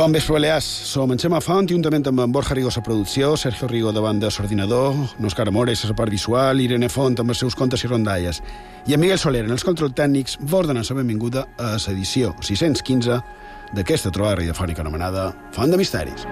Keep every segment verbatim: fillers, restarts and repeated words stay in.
Bon vespre, Balears. Som en Xema Font, juntament amb en Borja Rigo a la producció, Sergio Rigo davant de l'ordinador, Òscar Amores a la part visual, Irene Font amb els seus contes i rondalles, i en Miguel Soler en els controls tècnics. Vos donen la benvinguda a l'edició sis-cents quinze d'aquesta trobada radiofònica anomenada Font de Misteris.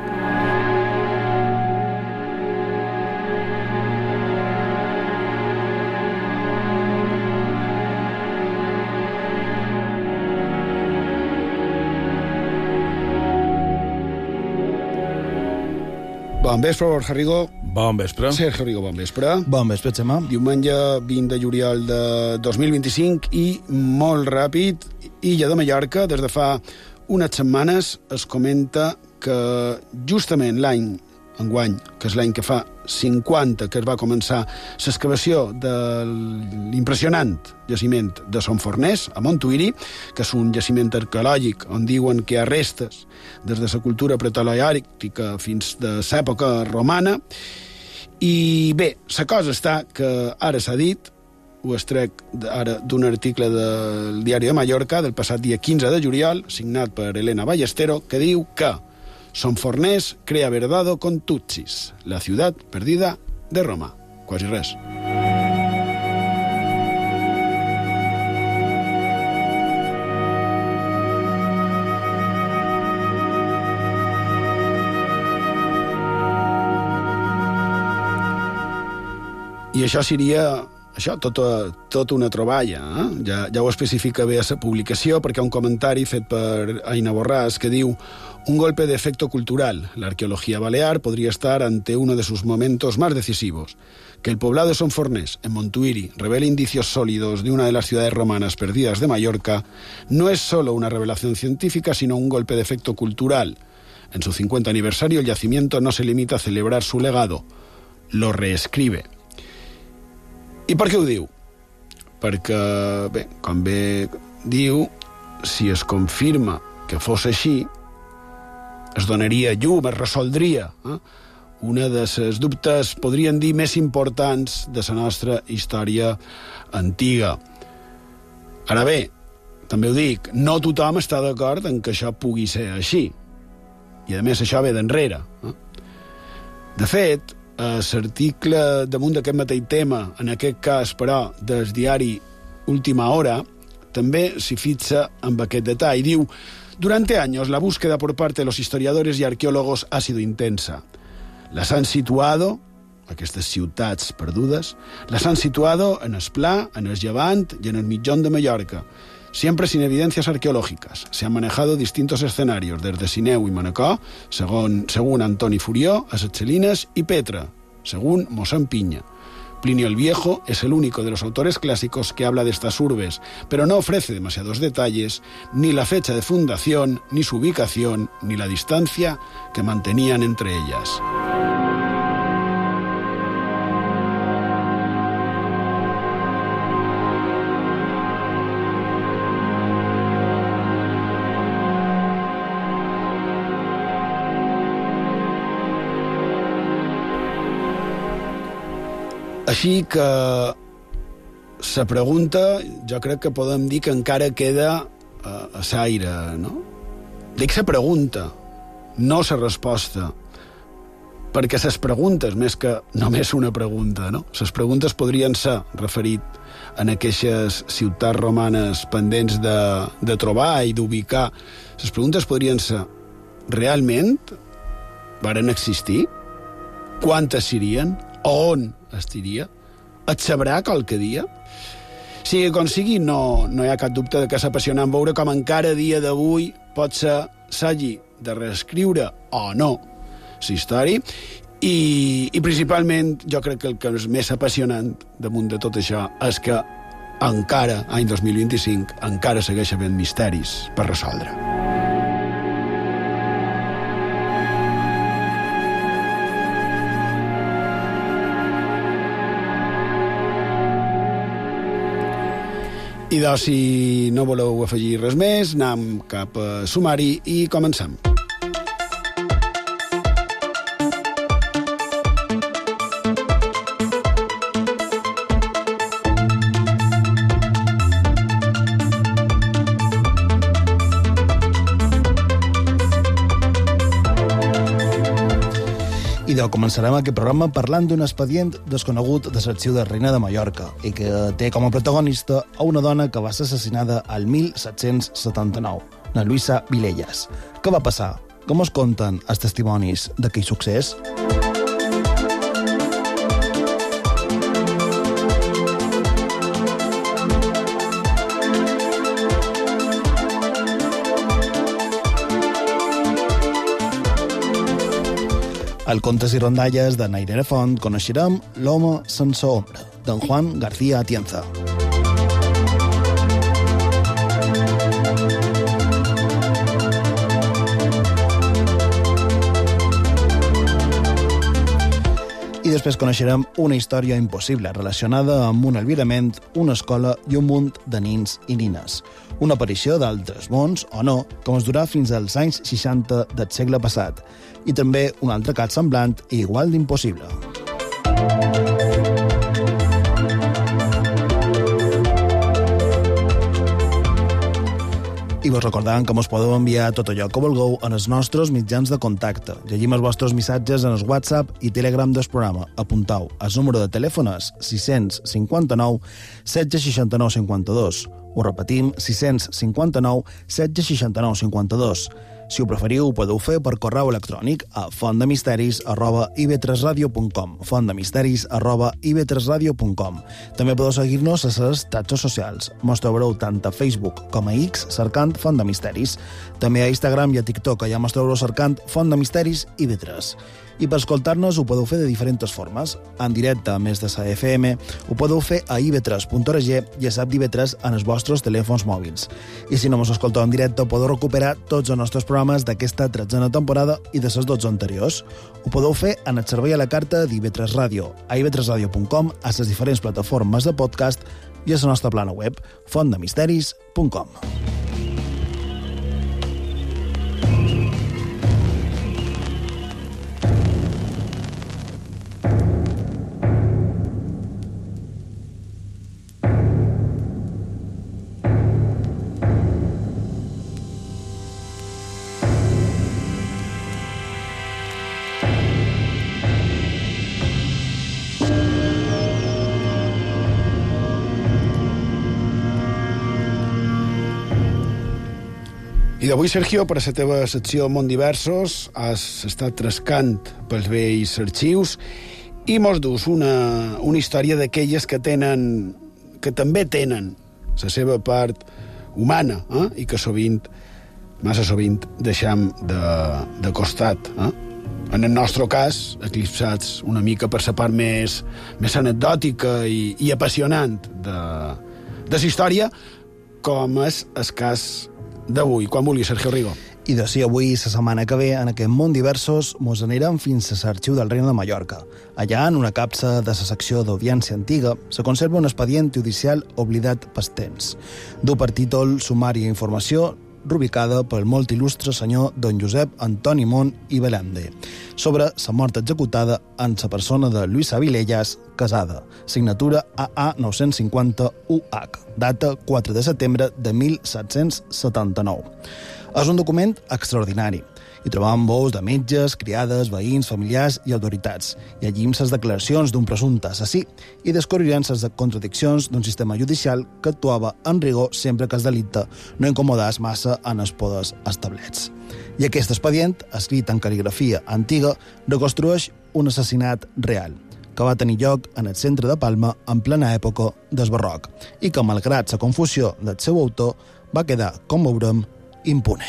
Bon vespre, Borja Rigo. Bon vespre. Sergio Rigo, bon vespre. Bon vespre, Xema. Diumenge vint de juliol de dos mil vint-i-cinc i molt ràpid, Illa de Mallorca, des de fa unes setmanes es comenta que justament l'any enguany, que és l'any que fa cinquanta que es va començar l'excavació de l'impressionant jaciment de Son Forners, a Montuïri, que és un jaciment arqueològic on diuen que hi ha restes des de la cultura preteleòrica fins de l'època romana. I bé, la cosa està que ara s'ha dit, ho extrec ara d'un article del Diari de Mallorca del passat dia quinze de juliol, signat per Elena Ballestero, que diu que Son Forners crea Verdado con Tutsis, la ciutat perdida de Roma. Quasi res. I això seria això, tota, tota una troballa. Eh? Ja, ja ho especifica bé a la publicació, perquè hi ha un comentari fet per Aina Borràs que diu: un golpe de efecto cultural. La arqueología balear podría estar ante uno de sus momentos más decisivos. Que el poblado de Son Forners, en Montuïri, revele indicios sólidos de una de las ciudades romanas perdidas de Mallorca no es solo una revelación científica, sino un golpe de efecto cultural. En su cincuenta aniversario, el yacimiento no se limita a celebrar su legado, lo reescribe. I per què ho diu? Perquè, bé, com bé diu, si es confirma que fos així, es donaria llum, es resoldria eh? una de les dubtes, podríem dir, més importants de la nostra història antiga. Ara bé, també ho dic, no tothom està d'acord en que això pugui ser així. I, a més, això ve d'enrere. Eh? De fet, a l'article damunt d'aquest mateix tema, en aquest cas, però, del diari Última Hora, també s'hi fixa amb aquest detall. Diu: durante años la búsqueda por parte de los historiadores y arqueólogos ha sido intensa. Las han situado, aquestes ciutats perdudes, las han situado en el Pla, en el Llevant y en el Mitjón de Mallorca, siempre sin evidencias arqueológicas. Se han manejado distintos escenarios, desde Sineu y Manacor, según, según Antoni Furió, a Setxelines y Petra, según Mossèn Pinya. Plinio el Viejo es el único de los autores clásicos que habla de estas urbes, pero no ofrece demasiados detalles, ni la fecha de fundación, ni su ubicación, ni la distancia que mantenían entre ellas. Així que la pregunta, jo crec que podem dir que encara queda a, a l'aire, no? Dic la pregunta, no la resposta, perquè les preguntes, més que només una pregunta, no? Les preguntes podrien ser referit en aquestes ciutats romanes pendents de, de trobar i d'ubicar. Les preguntes podrien ser: realment varen existir? Quantes serien? On estiria? Et sabrà qualque dia? Sigui com sigui, no, no hi ha cap dubte de que és apassionant veure com encara a dia d'avui pot ser s'hagi de reescriure o no la història, i, i principalment jo crec que el que és més apassionant damunt de tot això és que encara, any dos mil vint-i-cinc, encara segueix havent misteris per resoldre. I doncs, si no voleu afegir res més, anem cap a sumari i comencem. Idò, començarem aquest programa parlant d'un expedient desconegut de l'arxiu de Reina de Mallorca i que té com a protagonista a una dona que va ser assassinada al mil set-cents setanta-nou, la Luisa Vilellas. Què va passar? Com es conten els testimonis d'aquell succés? Al Contes i Rondalles de Nairera Font coneixerem L'home sense ombra, d'en Juan García Atienza. I després coneixerem una història impossible relacionada amb un alvirament, una escola i un munt de nins i nines. Una aparició d'altres mons, o no, com es durà fins als anys seixanta del segle passat. I també un altre cas semblant i igual d'impossible. I vos recordam que mos podeu enviar tot allò que vulgueu en els nostres mitjans de contacte. Llegim els vostres missatges en el WhatsApp i Telegram del programa. Apuntau, el número de telèfon és sis cinquanta-nou setze seixanta-nou cinquanta-dos. Ho repetim, sis cinquanta-nou setze seixanta-nou cinquanta-dos. Si ho preferiu, ho podeu fer per correu electrònic a fontdemisteris arroba i b tres radio punt com fontdemisteris arroba i b tres radio punt com. També podeu seguir-nos a les xarxes socials. Mos trobareu tant a Facebook com a X cercant Font de Misteris. També a Instagram i a TikTok, allà mos trobareu cercant Font de Misteris i B tres. I per escoltar-nos ho podeu fer de diferents formes. En directe, a més de la F M, ho podeu fer a i b tres punt org i a l'app d'I B tres en els vostres telèfons mòbils. I si no mos escolteu en directe, podeu recuperar tots els nostres programes d'aquesta tretzena temporada i de les dotze anteriors. Ho podeu fer en el servei a la carta d'I B tres Ràdio, a i b tres radio punt com, a les diferents plataformes de podcast i a la nostra plana web, fontdemisteris punt com. I d'avui, Sergio, per a la teva secció Món Diversos, has estat trascant pels vells arxius i mos dus una, una història d'aquelles que tenen, que també tenen la seva part humana, eh? I que sovint, massa sovint, deixam de, de costat. Eh? En el nostre cas, eclipsats una mica per la part més, més anecdòtica i, i apassionant de, de la història, com és el cas d'avui. Quan vulgui, Sergio Rigo. I de si avui, la setmana que ve, en aquest Món Diversos, mos anirem fins a l'arxiu del Reina de Mallorca. Allà, en una capsa de la secció d'Audiència Antiga, se conserva un expedient judicial oblidat pels temps. Du per títol Sumari i Informació, rubicada pel molt il·lustre senyor don Josep Antoni Mont i Belande, sobre la mort executada en la persona de Luisa Vilellas, casada, signatura A A nou-cents cinquanta U H, data quatre de setembre de mil set-cents setanta-nou. És un document extraordinari. Hi trobam veus de metges, criades, veïns, familiars i autoritats. I allí les declaracions d'un presumpte assassí i descobrirem les contradiccions d'un sistema judicial que actuava en rigor sempre que el delicte no incomodàs massa en els poders establerts. I aquest expedient, escrit en cal·ligrafia antiga, reconstrueix un assassinat real, que va tenir lloc en el centre de Palma en plena època del barroc i que, malgrat la confusió del seu autor, va quedar, com veurem, impune.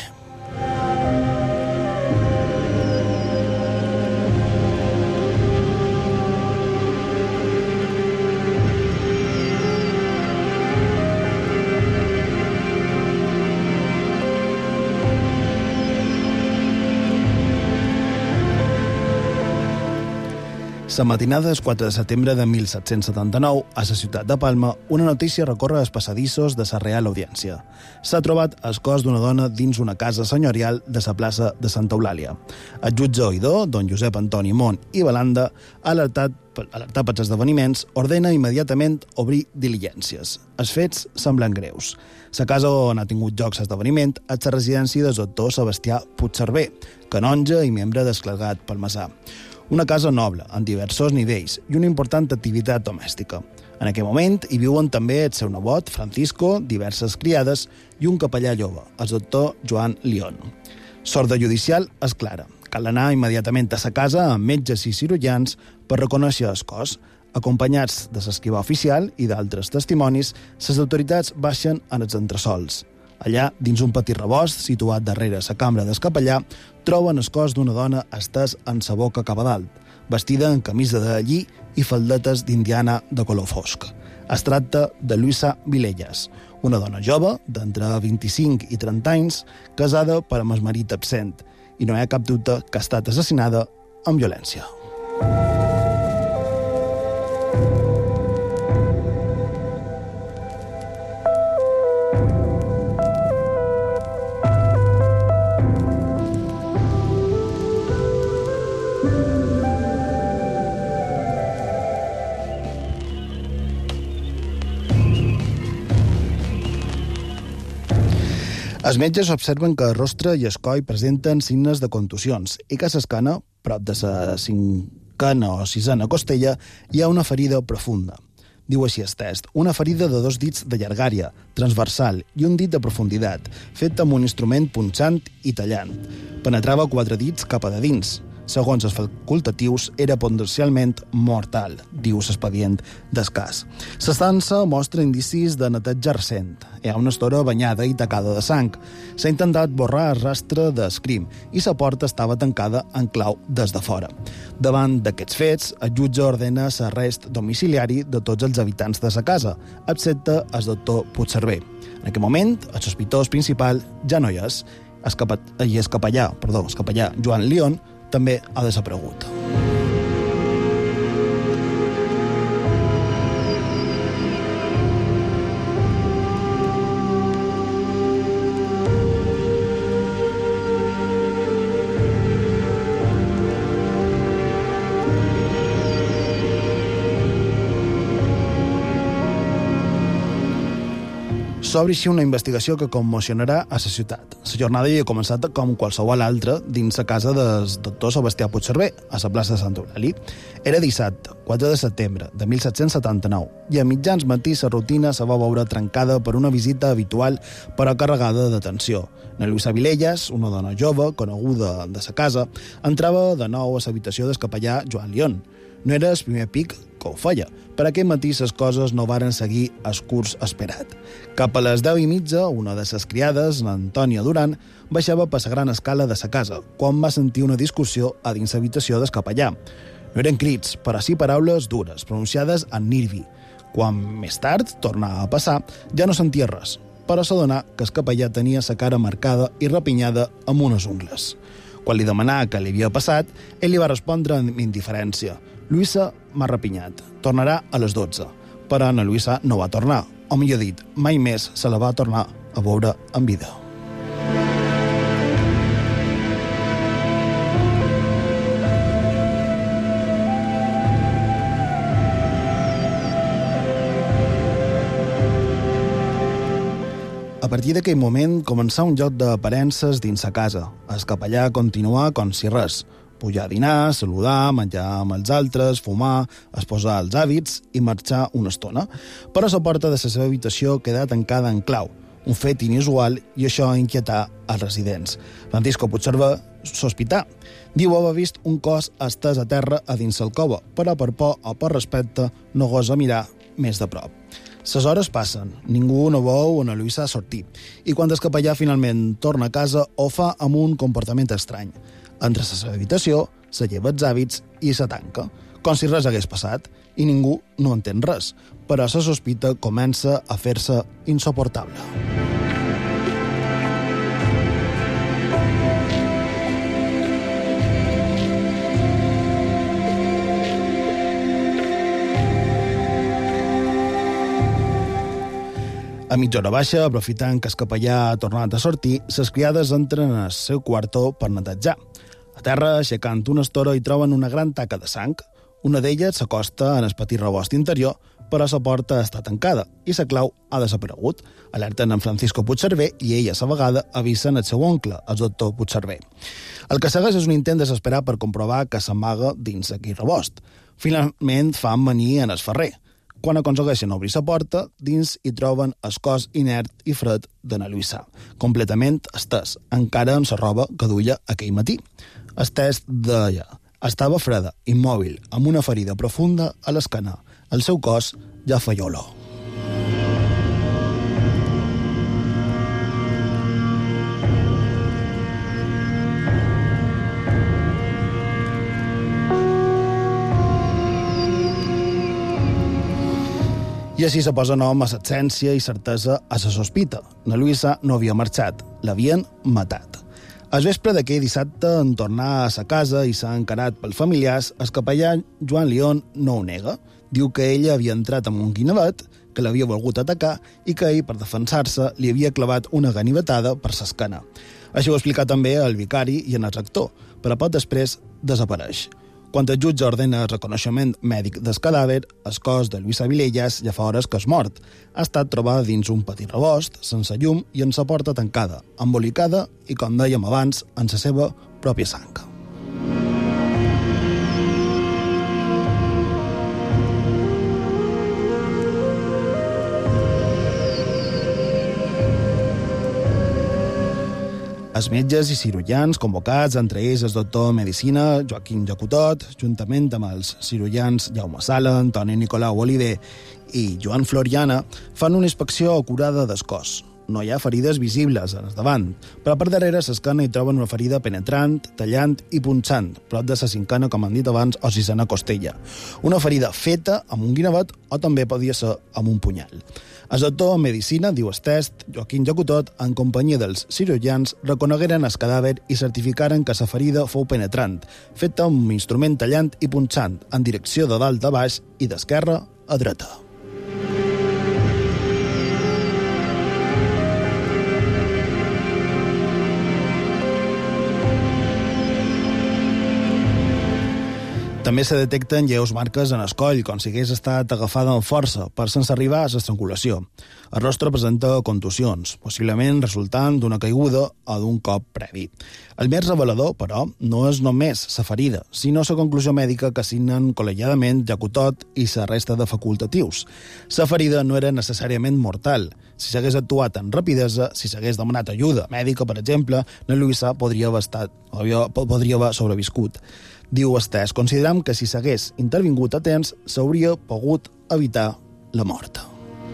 La matinada del quatre de setembre de mil set-cents setanta-nou, a la ciutat de Palma, una notícia recorre els passadissos de la Real Audiència. S'ha trobat el cos d'una dona dins una casa senyorial de la plaça de Santa Eulàlia. El jutge oïdor, don Josep Antoni Mont i Belanda, alertat, alertat pels esdeveniments, ordena immediatament obrir diligències. Els fets semblen greus. La casa on ha tingut lloc l'esdeveniment és la residència del doctor Sebastià Puigcerver, canonge i membre del clergat palmesà. Una casa noble, amb diversos nivells i una important activitat domèstica. En aquell moment hi viuen també el seu nebot, Francisco, diverses criades i un capellà jove, el doctor Joan León. L'ordre judicial és clara. Cal anar immediatament a sa casa amb metges i cirurgians per reconèixer el cos. Acompanyats de l'escrivà oficial i d'altres testimonis, les autoritats baixen en els entressols. Allà, dins un petit rebost, situat darrere la cambra del capellà, troben el cos d'una dona estès en sa boca cap a dalt, vestida en camisa de lli i faldetes d'indiana de color fosc. Es tracta de Luisa Vilelles, una dona jove, d'entre vint-i-cinc i trenta anys, casada per amb el marit absent, i no hi ha cap dubte que ha estat assassinada amb violència. Els metges observen que el rostre i el coll presenten signes de contusions i que a l'esquena, prop de la cinquena o sisena costella, hi ha una ferida profunda. Diu així el test, una ferida de dos dits de llargària, transversal i un dit de profunditat, fet amb un instrument punxant i tallant. Penetrava quatre dits cap a de dins. Segons els facultatius, era potencialment mortal, diu l'expedient del cas. L'estança mostra indicis de neteja recent. Hi ha una estora banyada i tacada de sang. S'ha intentat borrar el rastre del crim i la porta estava tancada en clau des de fora. Davant d'aquests fets, el jutge ordena l'arrest domiciliari de tots els habitants de la casa, excepte el doctor Puigcerver. En aquest moment, el sospitós principal ja no hi és, el capa- i el capellà, perdó, el capellà Joan León també ha desaparegut. S'obre així una investigació que commocionarà a la ciutat. La jornada hi ha començat com qualsevol altra dins la casa del doctor Sebastià Puigcerver, a la plaça de Sant Aureli. Era dissabte, quatre de setembre de mil set-cents setanta-nou, i a mitjans matí la rutina se va veure trencada per una visita habitual però carregada d'atenció. Na Luisa Vilelles, una dona jove, coneguda de la casa, entrava de nou a l'habitació del capellà Joan León. No era el primer pic que ho feia. Per aquell matí les coses no varen seguir el curs esperat. Cap a les deu i mitja, una de les criades, l'Antònia Duran, baixava per la gran escala de la casa, quan va sentir una discussió a dins l'habitació del capellà. No eren crits, però sí paraules dures, pronunciades en nirvi. Quan més tard tornava a passar, ja no sentia res, però s'adonà que el capellà tenia la cara marcada i repinyada amb unes ungles. Quan li demanà què li havia passat, ell li va respondre amb indiferència. Luisa m'ha repinyat. Tornarà a les dotze. Però Ana Luisa no va tornar. O millor dit, mai més se la va tornar a veure en vida. A partir d'aquell moment començà un joc d'aparences dins la casa. El capellà continuà com si res. Pujar a dinar, saludar, menjar amb els altres, fumar, esposar els hàbits i marxar una estona. Però la porta de la seva habitació quedà tancada en clau, un fet inusual, i això inquietà els residents. Francisco Puigcerver sospità. Diu haver vist un cos estès a terra a dins l'alcova, però per por o per respecte no gosa mirar més de prop. Les hores passen, ningú no veu Ana Luisa sortir, i quan el capellà finalment torna a casa ho fa amb un comportament estrany. Entra a la seva habitació, se lleva els hàbits i se tanca, com si res hagués passat, i ningú no entén res, però la sospita comença a fer-se insuportable. A mitja hora baixa, aprofitant que el capellà ha tornat a sortir, les criades entren al seu quartó per netejar. A terra, aixecant una estora, hi troben una gran taca de sang, Una d'elles s'acosta en el petit rebost interior, però la porta està tancada i la clau ha desaparegut. Alerten en Francisco Puigcerver i ell, a la vegada, avisen el seu oncle, el doctor Puigcerver. El que segueix és un intent desesperat per comprovar que s'amaga dins aquell rebost. Finalment fan venir en el ferrer. Quan aconsegueixen obrir la porta, dins hi troben el cos inert i fred de na Lluïsa, completament estès, encara amb la roba que duia aquell matí. El test deia: estava freda, immòbil, amb una ferida profunda a l'esquena. El seu cos ja feia olor. I així se posa nom a l'absència i certesa a la sospita. Na Lluïsa no havia marxat, l'havien matat. Al vespre d'aquell dissabte, en tornar a sa casa i s'ha encarat pels familiars, el capellà Joan León no ho nega. Diu que ella havia entrat amb un guinevet, que l'havia volgut atacar i que ell, per defensar-se, li havia clavat una ganivetada per l'esquena. Això ho explica també el vicari i en el rector, però poc després desapareix. Quan el jutge ordena el reconeixement mèdic del cadàver, el cos de Lluïsa Vilelles ja fa hores que és mort. Ha estat trobada dins un petit rebost, sense llum i amb la porta tancada, embolicada i, com dèiem abans, en la seva pròpia sang. Els metges i cirurgians convocats, entre ells el doctor de Medicina Joaquim Jacutot, juntament amb els cirurgians Jaume Sala, Antoni Nicolau Oliver i Joan Floriana, fan una inspecció acurada del cos. No hi ha ferides visibles en el davant, però per darrere l'esquena hi troben una ferida penetrant, tallant i punxant, prop de la cinquena, com han dit abans, o sisena costella. Una ferida feta amb un guinevet o també podia ser amb un punyal. El doctor en Medicina, diu el test, Joaquim Jacutot, en companyia dels cirurgians, reconegueren el cadàver i certificaren que la ferida fou penetrant, feta amb un instrument tallant i punxant, en direcció de dalt a baix i d'esquerra a dreta. També se detecten lleus marques en el coll, com si hagués estat agafada amb força, per sense arribar a l'estrangulació. El rostre presenta contusions, possiblement resultant d'una caiguda o d'un cop previ. El més revelador, però, no és només la ferida, sinó la conclusió mèdica que signen col·legiadament Jacutot i la resta de facultatius. La ferida no era necessàriament mortal. Si s'hagués actuat amb rapidesa, si s'hagués demanat ajuda mèdica, per exemple, na Lluïsa podria haver estat, podria haver sobreviscut. Diu Estès, consideram que si s'hagués intervingut a temps, s'hauria pogut evitar la mort.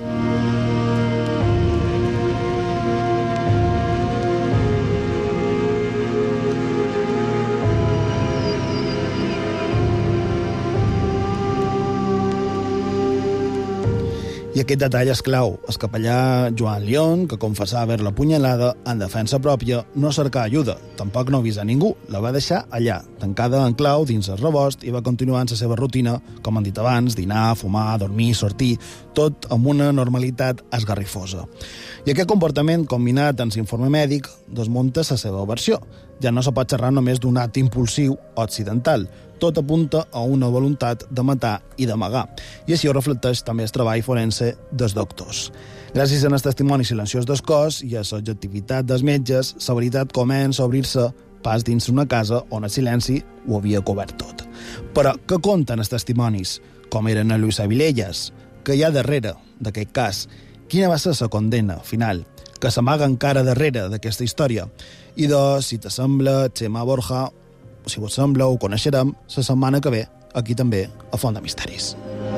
I aquest detall és clau. El capellà Joan León, que confessava haver-la apunyalada en defensa pròpia, no cercà ajuda, tampoc no avisa ningú. La va deixar allà, tancada en clau dins el rebost, i va continuar en la seva rutina, com han dit abans, dinar, fumar, dormir, sortir, tot amb una normalitat esgarrifosa. I aquest comportament, combinat amb l'informe mèdic, desmunta la seva versió. Ja no se pot xerrar només d'un acte impulsiu o accidental. Tot apunta a una voluntat de matar i d'amagar. I així ho reflecteix també el treball forense dels doctors. Gràcies als testimonis silenciós del cos i a l'objectivitat dels metges, la veritat comença a obrir-se pas dins una casa on el silenci ho havia cobert tot. Però què conten els testimonis? Com eren a Lluïsa Vilelles? Què hi ha darrere d'aquest cas? Quina va ser la condemna final? Que s'amaga encara darrere d'aquesta història? I doncs, si t'assembla, Xema Borja, si vos sembla, ho coneixerem la setmana que ve, aquí també, a Font de Misteris.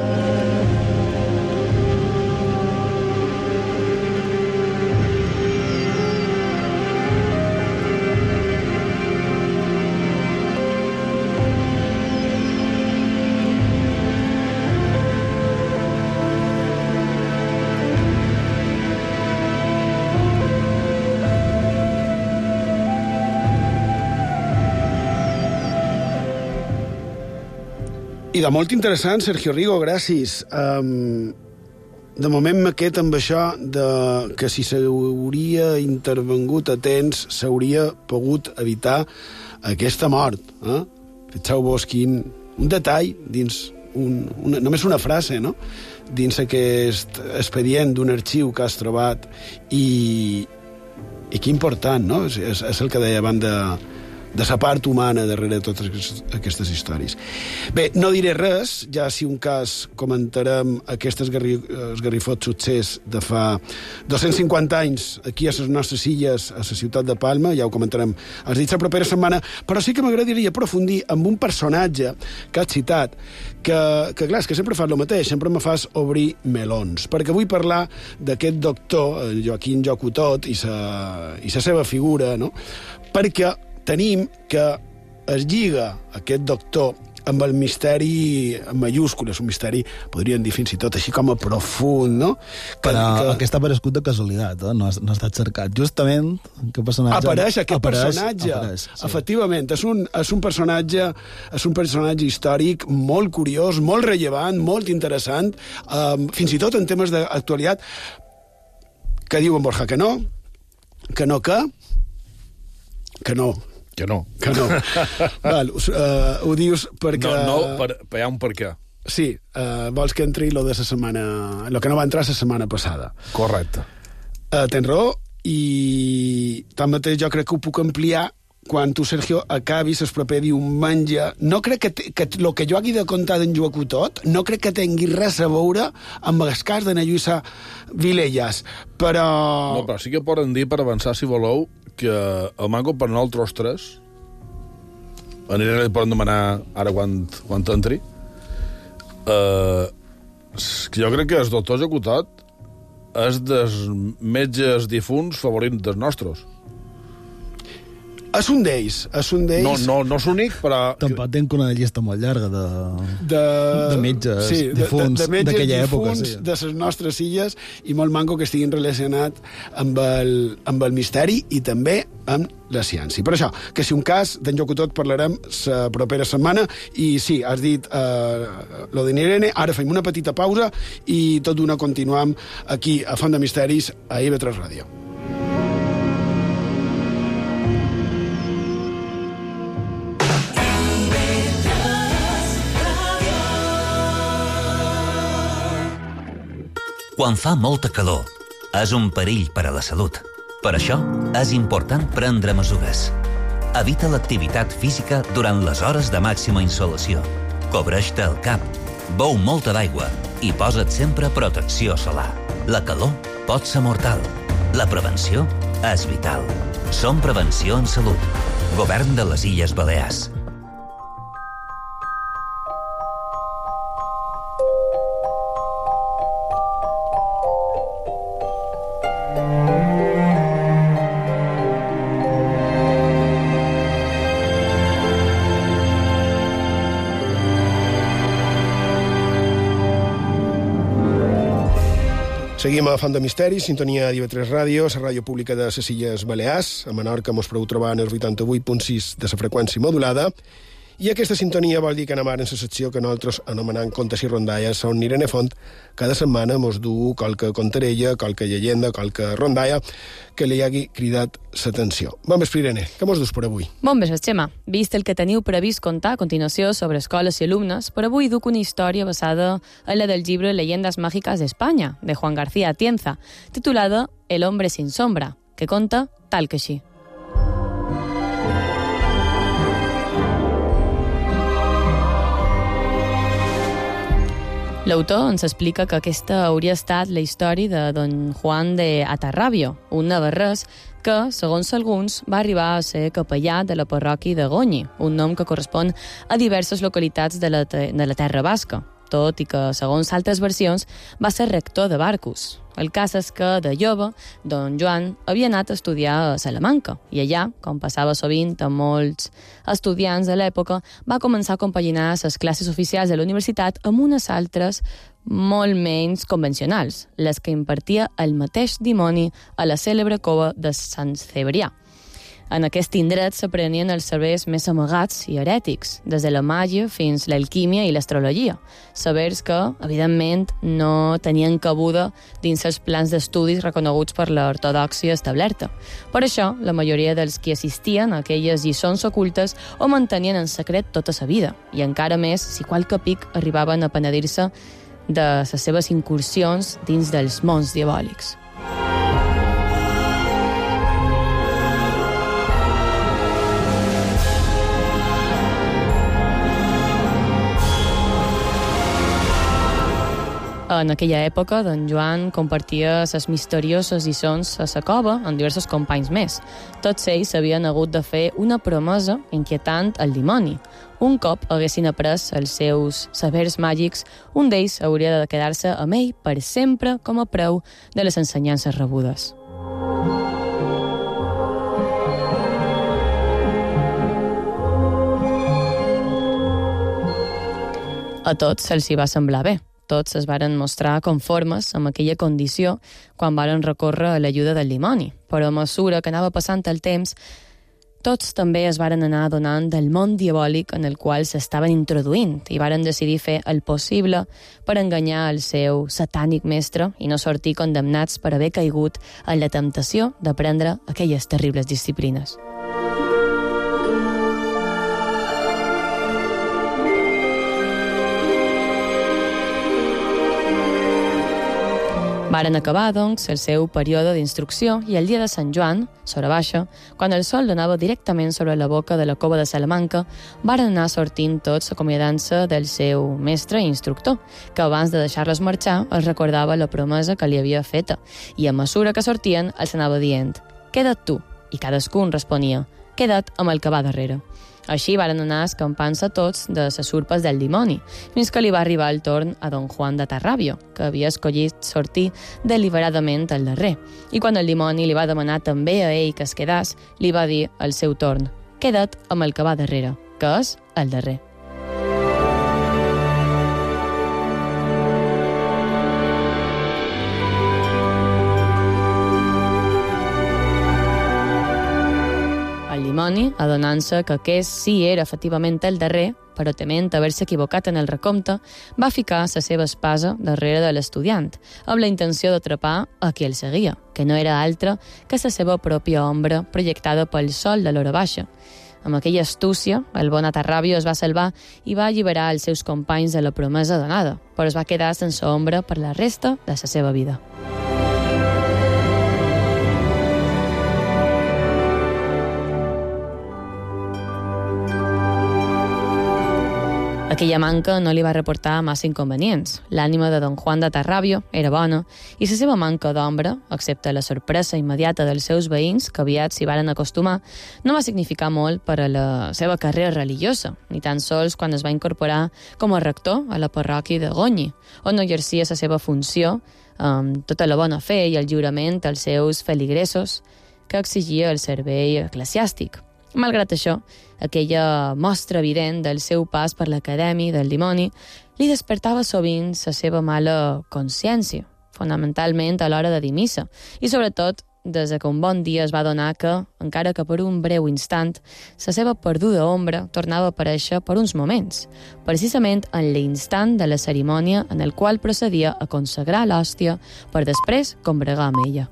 I de molt interessant, Sergio Rigo, gràcies. Um, de moment m'he quedat amb això de que si s'hauria intervengut a temps s'hauria pogut evitar aquesta mort. Eh? Fixeu-vos quin, un detall dins un, una, només una frase, no?, dins aquest expedient d'un arxiu que has trobat i, i que important, no? És, és el que deia abans de, de la part humana darrere de totes aquestes històries. Bé, no diré res, ja si un cas comentarem aquest esgarri, esgarrifot succés de fa dos-cents cinquanta anys aquí a les nostres illes, a la ciutat de Palma, ja ho comentarem els dits la propera setmana, però sí que m'agradaria aprofundir amb un personatge que has citat, que, que clar, és que sempre fas el mateix, sempre me fas obrir melons, perquè vull parlar d'aquest doctor, Joaquín Jocutot, i sa, i sa seva figura, no?, perquè tenim que es lliga aquest doctor amb el misteri en mayúscules, un misteri, podríem dir fins i tot així com a profund, no? Que, Però que... aquest ha aparegut de casualitat, eh? no, ha, no ha estat cercat. Justament, aquest personatge... Apareix aquest apareix, personatge, apareix, sí. Efectivament. És un, és, un personatge, és un personatge històric molt curiós, molt rellevant, molt interessant, um, fins i tot en temes d'actualitat, que diu en Borja que no, que no que... que no... Que no. Que no. Val, uh, ho dius perquè... No, no, per, per, hi ha un per què. Sí, uh, vols que entri lo de la setmana... lo que no va entrar la setmana passada. Correcte. Uh, tens raó, i tanmateix jo crec que ho puc ampliar quan tu, Sergio, acabis el proper diumenge. No crec que, te, que el que jo hagi de contar d'en Joacutot no crec que tingui res a veure amb el cas de na Lluïsa Vilelles, però... No, però sí que poden dir, per avançar, si voleu, que el mango per nosaltres tres, aniré li poden demanar ara quan, quan entri, eh, que jo crec que el doctor Jocutot és dels metges difunts favorits dels nostres. És un d'ells, és un d'ells... No, no, no és únic, però... Tampoc tenc una llista molt llarga de, de... de metges sí, difunts d'aquella època. Sí, de les nostres illes, i molt manco que estiguin relacionats amb el, amb el misteri i també amb la ciència. Per això, que si un cas, d'en Jocutot parlarem la propera setmana, i sí, has dit eh, lo de Irene, ara fem una petita pausa i tot d'una continuam aquí a Font de Misteris, a I V tres Ràdio. Quan fa molta calor, és un perill per a la salut. Per això, és important prendre mesures. Evita l'activitat física durant les hores de màxima insolació. Cobreix-te el cap, beu molta d'aigua i posa't sempre protecció solar. La calor pot ser mortal. La prevenció és vital. Som Prevenció en Salut. Govern de les Illes Balears. Seguim a Font de Misteris, sintonia d'I V tres Ràdio, la ràdio pública de les Illes Balears. A Menorca mos podeu trobar en el vuitanta-vuit punt sis de la freqüència modulada. I aquesta sintonia vol dir que anem ara en la secció que nosaltres anomenant contes i rondalles, on Irene Font cada setmana mos du qualque contarella, qualque llegenda, qualque rondalla que li hagi cridat l'atenció. Bon vespre, Irene, què mos dus per avui? Bon vespre, Xema. Vist el que teniu previst contar a continuació sobre escoles i alumnes, per avui duc una història basada en la del llibre Leyendas Mágicas de España, de Juan García Atienza, titulada El hombre sin sombra, que conta tal que així. L'autor ens explica que aquesta hauria estat la història de don Juan de Atarrabio, un navarrès que, segons alguns, va arribar a ser capellà de la parròquia de Gonyi, un nom que correspon a diverses localitats de la, de la terra basca, tot i que, segons altres versions, va ser rector de Barcus. El cas és que, de jove, don Joan havia anat a estudiar a Salamanca i allà, com passava sovint a molts estudiants de l'època, va començar a compaginar les classes oficials de la universitat amb unes altres molt menys convencionals, les que impartia el mateix dimoni a la cèlebre cova de Sant Cebrià. En aquest indret s'aprenien els sabers més amagats i herètics, des de la màgia fins l'alquímia i l'astrologia. Sabers que, evidentment, no tenien cabuda dins els plans d'estudis reconeguts per l'ortodòxia establerta. Per això, la majoria dels qui assistien a aquelles lliçons ocultes ho mantenien en secret tota sa vida, i encara més si qualque pic arribaven a penedir-se de les seves incursions dins dels mons diabòlics. En aquella època, don Joan compartia les misterioses lliçons a la cova amb diversos companys més. Tots ells havien hagut de fer una promesa inquietant al dimoni. Un cop haguessin après els seus sabers màgics, un d'ells hauria de quedar-se amb ell per sempre com a preu de les ensenyances rebudes. A tots se'ls hi va semblar bé. Tots es varen mostrar conformes amb aquella condició quan varen recórrer a l'ajuda del dimoni. Però a mesura que anava passant el temps, tots també es varen anar adonant del món diabòlic en el qual s'estaven introduint i varen decidir fer el possible per enganyar el seu satànic mestre i no sortir condemnats per haver caigut en la temptació d'aprendre aquelles terribles disciplines. Varen acabar, doncs, el seu període d'instrucció i el dia de Sant Joan, s'hora baixa, quan el sol donava directament sobre la boca de la cova de Salamanca, varen anar sortint tots acomiadant-se del seu mestre i instructor, que abans de deixar-los marxar els recordava la promesa que li havia feta, i a mesura que sortien els anava dient «Queda't tu», i cadascun responia «Queda't amb el que va darrere». Així varen anar escampant-se tots de les urpes del dimoni, fins que li va arribar el torn a don Juan de Tarrabio, que havia escollit sortir deliberadament al darrer. I quan el dimoni li va demanar també a ell que es quedàs, li va dir al seu torn «Queda't amb el que va darrere», que és el darrer. El dimoni, adonant-se que aquest sí era efectivament el darrer, però tement haver-se equivocat en el recompte, va ficar la seva espasa darrere de l'estudiant, amb la intenció d'atrapar a qui el seguia, que no era altre que la seva pròpia ombra projectada pel sol de l'hora baixa. Amb aquella astúcia, el bon Atarrabio es va salvar i va alliberar els seus companys de la promesa donada, però es va quedar sense ombra per la resta de la seva vida. Aquella manca no li va reportar massa inconvenients. L'ànima de don Juan de Tarrabio era bona i la seva manca d'ombra, excepte la sorpresa immediata dels seus veïns, que aviat s'hi varen acostumar, no va significar molt per a la seva carrera religiosa, ni tan sols quan es va incorporar com a rector a la parròquia de Gonyi, on exercia la seva funció amb tota la bona fe i el lliurament als seus feligresos que exigia el servei eclesiàstic. Malgrat això, aquella mostra evident del seu pas per l'acadèmia del dimoni li despertava sovint la seva mala consciència, fonamentalment a l'hora de dir missa, i sobretot des que un bon dia es va adonar que, encara que per un breu instant, la seva perduda ombra tornava a aparèixer per uns moments, precisament en l'instant de la cerimònia en el qual procedia a consagrar l'hòstia per després combregar amb ella.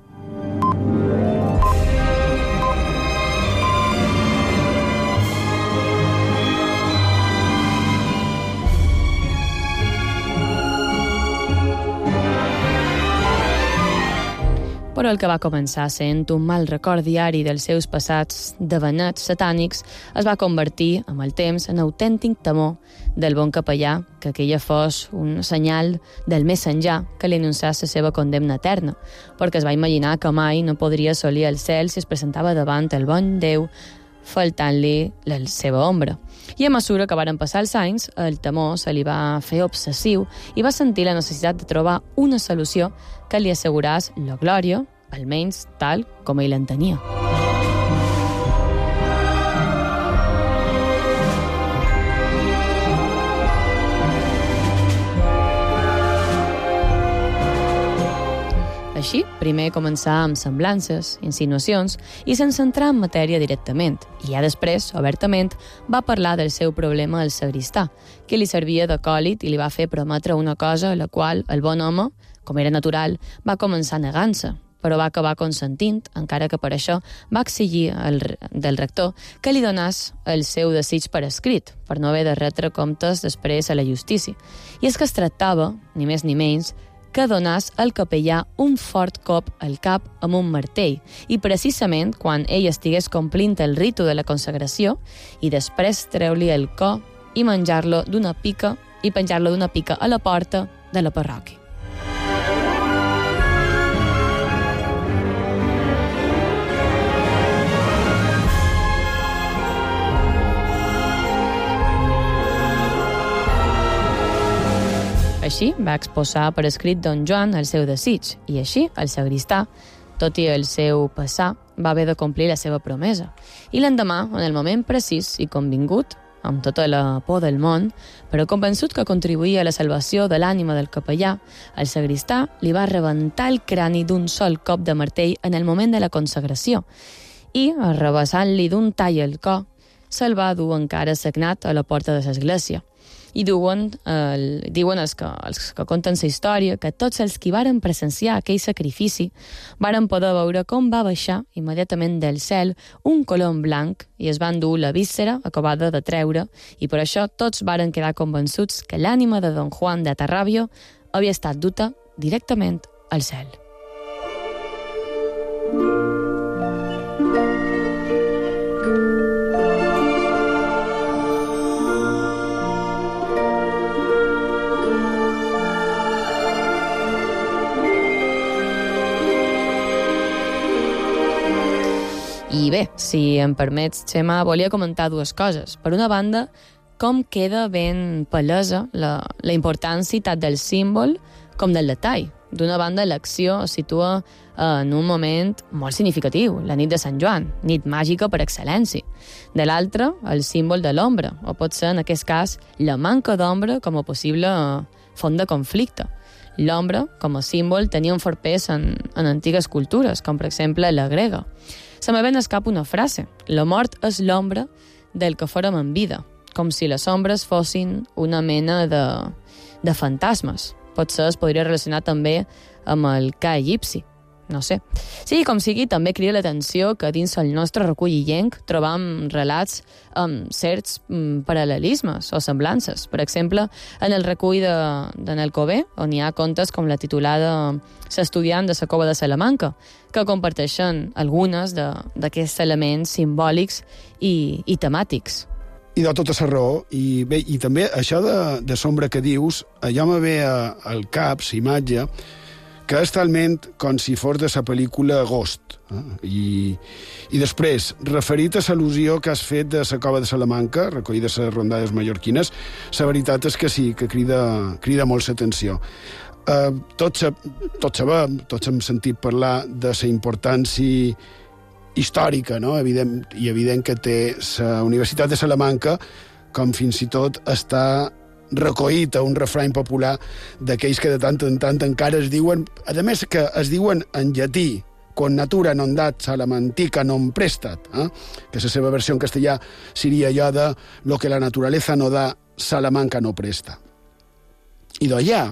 Però el que va començar sent un mal record diari dels seus passats devenets satànics es va convertir, amb el temps, en autèntic temor del bon capellà, que aquella fos un senyal del més enllà que li anunciés la seva condemna eterna, perquè es va imaginar que mai no podria assolir el cel si es presentava davant el bon Déu, faltant-li la seva ombra. I a mesura que varen passar els anys, el temor se li va fer obsessiu i va sentir la necessitat de trobar una solució que li asseguràs la glòria, almenys tal com ell l'entenia. Així, primer començà amb semblances, insinuacions, i sense entrar en matèria directament. I ja després, obertament, va parlar del seu problema al sagristà, que li servia d'acòlit i li va fer prometre una cosa a la qual el bon home, com era natural, va començar negant-se, però va acabar consentint, encara que per això va exigir el, del rector que li donàs el seu desig per escrit, per no haver de retre comptes després a la justícia. I és que es tractava, ni més ni menys, que donàs al capellà un fort cop al cap amb un martell, i precisament quan ell estigués complint el ritu de la consagració, i després treu-li el cor i menjar-lo d'una pica i penjar-lo d'una pica a la porta de la parròquia. Així va exposar per escrit don Joan el seu desig, i així el sagristà, tot i el seu passar, va haver de complir la seva promesa. I l'endemà, en el moment precís i convingut, amb tota la por del món, però convençut que contribuïa a la salvació de l'ànima del capellà, el sagristà li va rebentar el crani d'un sol cop de martell en el moment de la consagració, i, arrabassant-li d'un tall el cor, se'l va dur encara sagnat a la porta de l'església. I diuen, eh, diuen els, que, els que conten la història que tots els qui varen presenciar aquell sacrifici varen poder veure com va baixar immediatament del cel un colom blanc i es van dur la víscera acabada de treure, i per això tots varen quedar convençuts que l'ànima de don Juan de Atarrabio havia estat duta directament al cel. I bé, si em permets, Xema, volia comentar dues coses. Per una banda, com queda ben palesa la, la importància tant del símbol com del detall. D'una banda, l'acció es situa en un moment molt significatiu, la nit de Sant Joan, nit màgica per excel·lència. De l'altra, el símbol de l'ombra, o pot ser, en aquest cas, la manca d'ombra com a possible font de conflicte. L'ombra, com a símbol, tenia un fort pes en, en antigues cultures, com per exemple la grega. Se me ven escapa una frase. La mort és l'ombra del que fórem en vida, com si les ombres fossin una mena de, de fantasmes. Potser es podria relacionar també amb el ca egipci. No sé. Sí, com sigui, també crida l'atenció que dins el nostre recull illenc trobam relats amb certs mm, paral·lelismes o semblances. Per exemple, en el recull de, de Alcover, on hi ha contes com la titulada S'estudiant de la cova de Salamanca, que comparteixen algunes d'aquests elements simbòlics i, i temàtics. I de tota la raó. I, bé, i també això de, de sombra que dius, allò me ve al cap, la imatge, que és talment com si fos de la pel·lícula Agost. Eh? I, I després, referit a l'al·lusió que has fet de la cova de Salamanca, recollida a les rondades mallorquines, la veritat és que sí, que crida, crida molt l'atenció. Eh, tots, tots sabem, tots hem sentit parlar de la importància històrica, no? Evident, i evident que té la Universitat de Salamanca, com fins i tot està recollit a un refrany popular d'aquells que de tant en tant encara es diuen, a més que es diuen en llatí, con natura non dat salamantica non prestat, eh? Que la seva versió en castellà seria allò de lo que la naturaleza no da, Salamanca no presta. I d'allà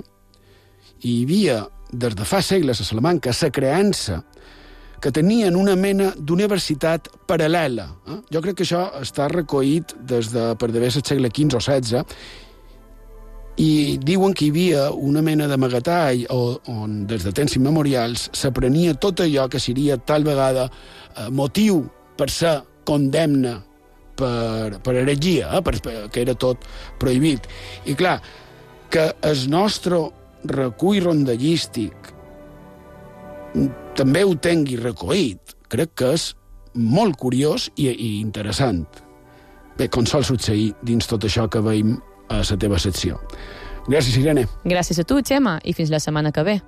hi havia, des de fa segles a Salamanca, la creença que tenien una mena d'universitat paral·lela. Eh? Jo crec que això està recollit des de, per d'haver el segle quinze o setze, i diuen que hi havia una mena d'amagatall on, des de temps immemorials, s'aprenia tot allò que seria tal vegada eh, motiu per ser condemna per, per heretgia, eh, per, per, que era tot prohibit. I clar, que el nostre recull rondallístic també ho tingui recollit, crec que és molt curiós i, i interessant. Bé, com sol succeir dins tot això que veiem a la teva secció. Gràcies, Irene. Gràcies a tu, Xema, i fins la setmana que ve.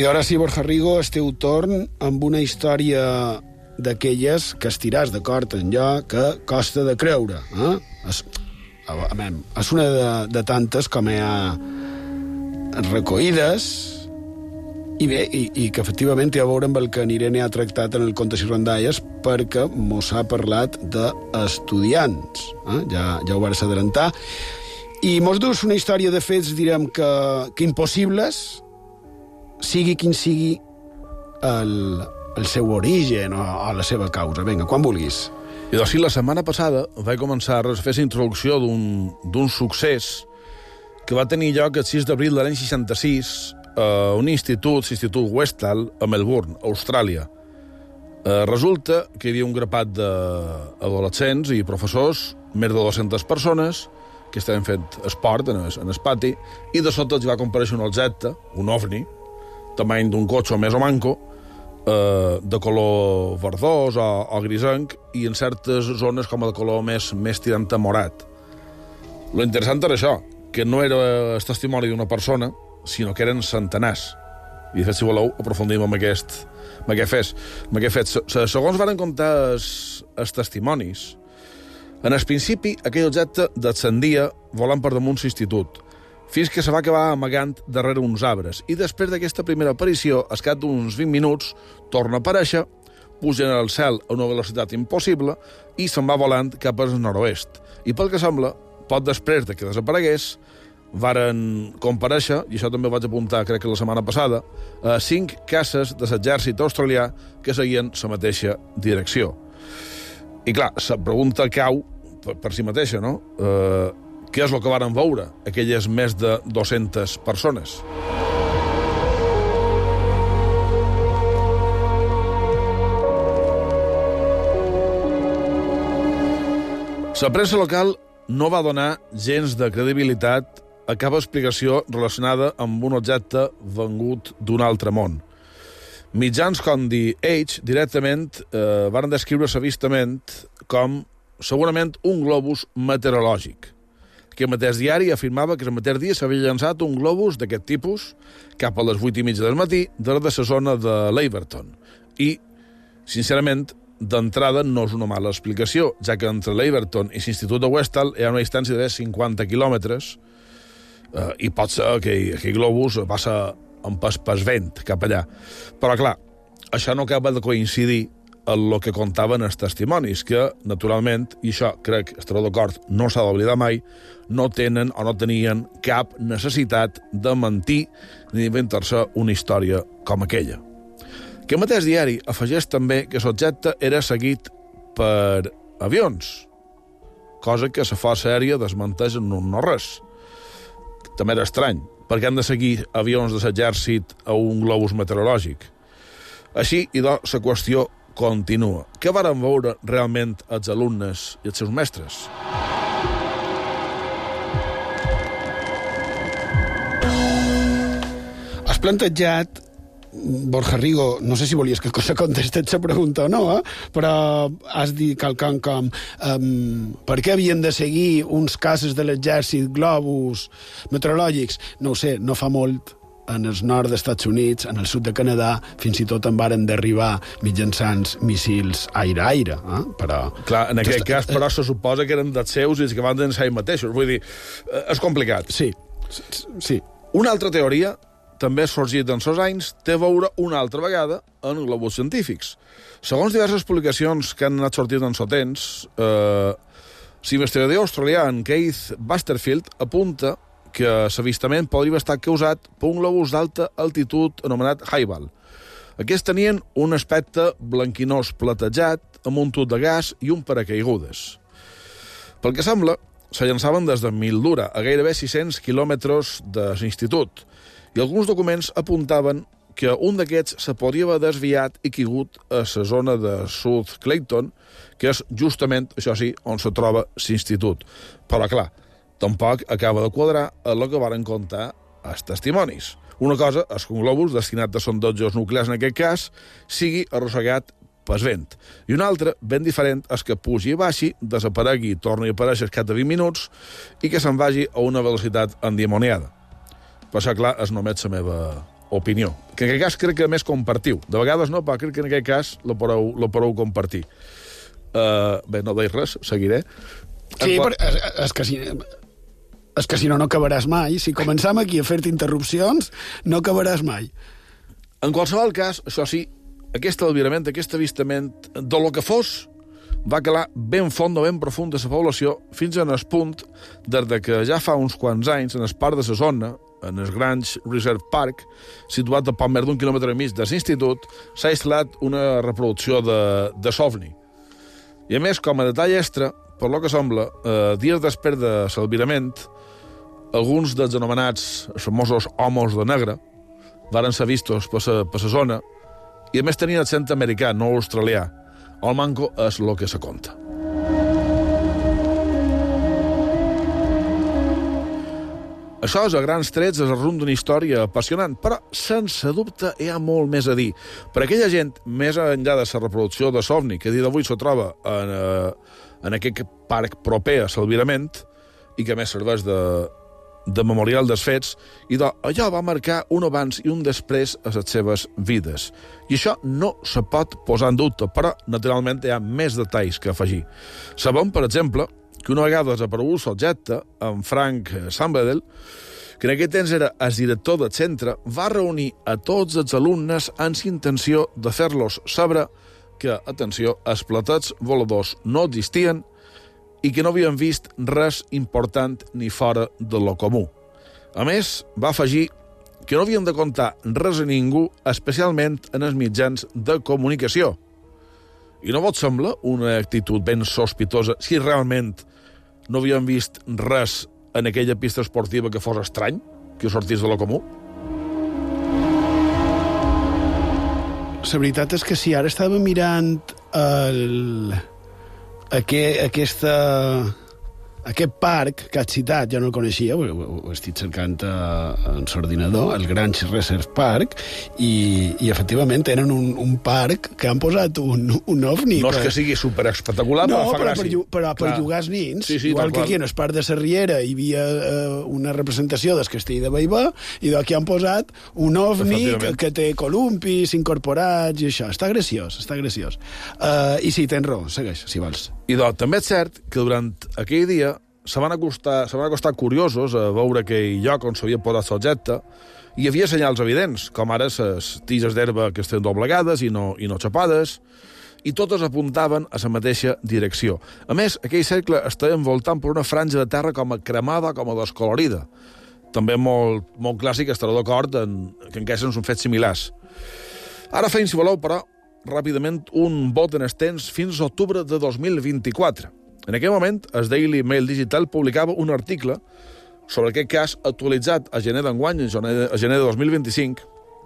I ara sí, Borja Rigo, el teu torn amb una història d'aquelles que estiràs d'acord en allò que costa de creure. Eh? És, a veure, és una de, de tantes com hi ha recollides i bé, i, i que efectivament té a veure amb el que en Irene ha tractat en el Contes i Rondalles, perquè mos ha parlat d'estudiants. Eh? Ja, ja ho vas adelantar. I mos dus una història de fets, direm que, que impossibles, sigui quin sigui el, el seu origen o, o la seva causa. Vinga, quan vulguis. I doncs sí, la setmana passada vaig començar a fer la introducció d'un succés que va tenir lloc el sis d'abril de l'any seixanta-sis a un institut, l'Institut Westall, a Melbourne, Austràlia. Eh, resulta que hi havia un grapat d'adolescents i professors, més de dues-centes persones, que estaven fent esport en el, en el pati, i de sota els va comparèixer un objecte, un ovni, tamany d'un cotxe més o manco, eh, de color verdós o, o grisenc, i en certes zones com a de color més, més tirant a morat. Lo interessant era això, que no era el testimoni d'una persona, sinó que eren centenars. I, de fet, si voleu, aprofundim en aquest, en aquest fet. En aquest fet. Segons van contar els, els testimonis, en el principi, aquell objecte descendia volant per damunt l'institut, fins que se va acabar amagant darrere uns arbres. I després d'aquesta primera aparició, al cap d'uns vint minuts, torna a aparèixer, puja al cel a una velocitat impossible i se'n va volant cap al nord-oest. I pel que sembla, poc després de que desaparegués, varen comparèixer, i això també ho vaig apuntar, crec que la setmana passada, a cinc caces de l'exèrcit australià que seguien la mateixa direcció. I clar, la pregunta cau per, per si mateixa, no? Eh, què és el que varen veure aquelles més de dues-centes persones? La premsa local no va donar gens de credibilitat a cap explicació relacionada amb un objecte vengut d'un altre món. Mitjans com The Age directament eh, van descriure l'avistament com segurament un globus meteorològic. Aquest mateix diari afirmava que el mateix dia s'havia llançat un globus d'aquest tipus cap a les vuit i mitja del matí des de la zona de Laverton. I, sincerament, d'entrada no és una mala explicació, ja que entre Laverton i l'Institut de Westall hi ha una distància de cinquanta quilòmetres eh, i pot ser que aquell globus passa en pas, pas vent cap allà. Però, clar, això no acaba de coincidir amb el que contaven els testimonis, que, naturalment, i això crec, estaré d'acord, no s'ha d'oblidar mai, no tenen o no tenien cap necessitat de mentir ni d'inventar-se una història com aquella. Aquest mateix diari afegeix també que l'objecte era seguit per avions, cosa que la força aèria desmenteix en un no res. També era estrany, perquè han de seguir avions de l'exèrcit a un globus meteorològic. Així, i doncs, la qüestió continua. Què varen veure realment els alumnes i els seus mestres? Has plantejat, Borja Rigo, no sé si volies que se contestés la pregunta o no, eh? Però has dit quelcom com um, per què havien de seguir uns cases de l'exèrcit, globus meteorològics? No ho sé, no fa molt, en el nord dels Estats Units, en el sud de Canadà, fins i tot en varen derribar mitjançant missils aire-aire. Eh? Però... Clar, en aquest cas, però, se suposa que eren dels seus i que van llançar ells mateixos. Vull dir, és complicat. Sí, sí. Una altra teoria també ha sorgit en els anys, té a veure una altra vegada en globus científics. Segons diverses publicacions que han anat sortint en sotens, eh, l'investigador australià en Keith Basterfield apunta que l'avistament podria estar causat per un globus d'alta altitud anomenat Haibal. Aquests tenien un aspecte blanquinós platejat amb un tub de gas i un paracaigudes. Pel que sembla, se llançaven des de Mildura, a gairebé sis-cents quilòmetres de l'institut, i alguns documents apuntaven que un d'aquests se podria haver desviat i caigut a la zona de South Clayton, que és justament, això sí, on se troba l'institut. Però, clar, tampoc acaba de quadrar el que varen contar els testimonis. Una cosa és que un globus destinat a sondotges nuclears, en aquest cas, sigui arrossegat pel vent. I una altra, ben diferent, és que pugi i baixi, desaparegui i torni a aparèixer cap de vint minuts i que se'n vagi a una velocitat endimoniada. Per això, clar, és només la meva, opinió. Que en aquest cas crec que més compartiu. De vegades no, però crec que en aquest cas lo podeu, lo podeu compartir. Uh, bé, no deis res, seguiré. Sí, però és, és que si... És que si no, no acabaràs mai. Si començam aquí a fer-te interrupcions, no acabaràs mai. En qualsevol cas, això sí, aquest albirament, aquest avistament, de lo que fos, va calar ben fondo, ben profund de la població, fins en el punt des que ja fa uns quants anys, en el parc de la zona, en el Grange Reserve Park, situat a poc més d'un quilòmetre i mig de l'institut, s'ha instal·lat una reproducció de, de l'ovni. I a més, com a detall extra, per lo que sembla, eh, dies després de l'albirament, alguns dels anomenats els famosos homes de negre varen ser vistos per la zona i a més tenien accent americà, no australià. El manco és el que se conta. Això és a grans trets el resum d'una història apassionant, però sense dubte hi ha molt més a dir. Per aquella gent, més enllà de la reproducció de l'ovni, que a dia d'avui se troba en, en aquest parc proper a l'albirament i que més serveix de, de memorial dels fets, i de, allò va marcar un abans i un després a les seves vides. I això no se pot posar en dubte, però, naturalment, hi ha més detalls que afegir. Sabem, per exemple, que una vegada desaparegut l'objecte, en Frank Sambedel, que en aquell temps era el director del centre, va reunir a tots els alumnes amb intenció de fer-los saber que, atenció, els platets voladors no existien i que no havien vist res important ni fora de lo comú. A més, va afegir que no havien de contar res a ningú, especialment en els mitjans de comunicació. I no vos sembla una actitud ben sospitosa si realment no havien vist res en aquella pista esportiva que fos estrany, que sortís de lo comú? La veritat és que sí, ara estava mirant el... Aquest, aquesta, aquest parc que has citat, jo no el coneixia, ho, ho estic cercant en l'ordinador, el Grange Reserve Park, i, i efectivament tenen un, un parc que han posat un, un ovni. No per... és que sigui superespectacular, no, però fa però gràcia. per, però per jugar als nins, sí, sí, igual que qual. aquí en el parc de la Riera hi havia uh, una representació del castell de Baibà, i d'aquí han posat un ovni que, que té columpis incorporats i això. Està graciós, està graciós. Uh, I sí, tens raó, segueix, si vols. I doncs, també és cert que durant aquell dia se van acostar, se van acostar curiosos a veure aquell lloc on s'havia posat l'objecte i hi havia senyals evidents, com ara les tiges d'herba que estan doblegades i no, i no xapades, i totes apuntaven a la mateixa direcció. A més, aquell cercle estava envoltant per una franja de terra com a cremada, com a descolorida. També molt, molt clàssic, estarà d'acord en, que encaixen són fets similars. Ara feim, si voleu, però, ràpidament un bot en els temps fins a octubre de dos mil vint-i-quatre. En aquell moment, el Daily Mail Digital publicava un article sobre aquest cas actualitzat a gener d'enguany, a gener de dos mil vint-i-cinc,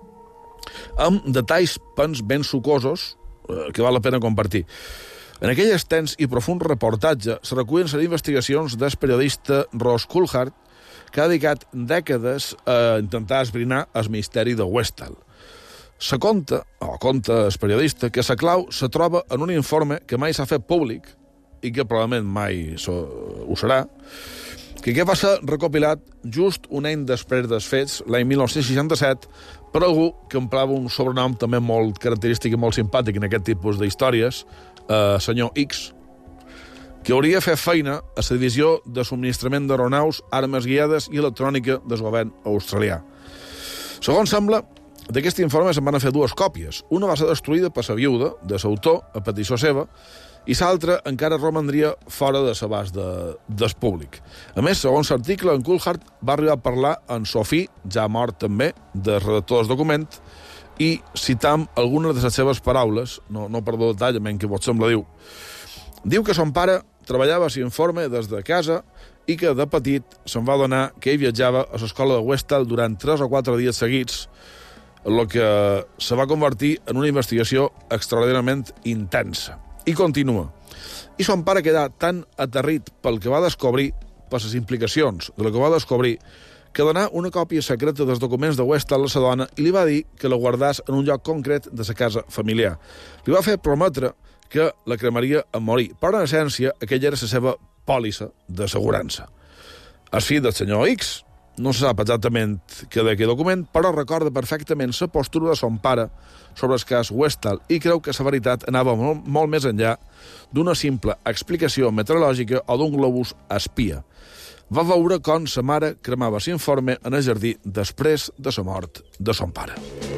amb detalls pens ben sucosos eh, que val la pena compartir. En aquell extens i profund reportatge se recullen les investigacions del periodista Ross Coulthard, que ha dedicat dècades a intentar esbrinar el misteri de Westall. Se conta, o conta el periodista, que la clau se troba en un informe que mai s'ha fet públic i que probablement mai so, ho serà, que què va ser recopilat just un any després dels fets, l'any dinou seixanta-set, per algú que emprava un sobrenom també molt característic i molt simpàtic en aquest tipus d'històries, eh, senyor X, que hauria fet feina a la divisió de subministrament d'aeronaus, armes guiades i electrònica del govern australià. Segons sembla, d'aquest informe se'n van fer dues còpies. Una va ser destruïda per la viuda de l'autor, a petició seva, i l'altra encara romandria fora de l'abast de, del públic. A més, segons l'article, en Coulthard va arribar a parlar amb Sophie, ja mort també, del redactor del document, i citam algunes de les seves paraules, no, no per detall, menys que vos sembla, diu. Diu que son pare treballava a l'informe des de casa i que de petit se'n va adonar que ell viatjava a l'escola de Westall durant tres o quatre dies seguits, el que se va convertir en una investigació extraordinàriament intensa. I continua. I son pare quedà tan aterrit pel que va descobrir, per les implicacions de lo que va descobrir, que donà una còpia secreta dels documents de Westall a la dona i li va dir que la guardàs en un lloc concret de la casa familiar. Li va fer prometre que la cremaria en morir, però en essència aquella era la seva pòlissa d'assegurança. El fill del senyor X no se sap exactament què de aquell document, però recorda perfectament la postura de son pare sobre el cas Westall i creu que la veritat anava molt, molt més enllà d'una simple explicació meteorològica o d'un globus espia. Va veure com sa mare cremava l'informe en el jardí després de la mort de son pare.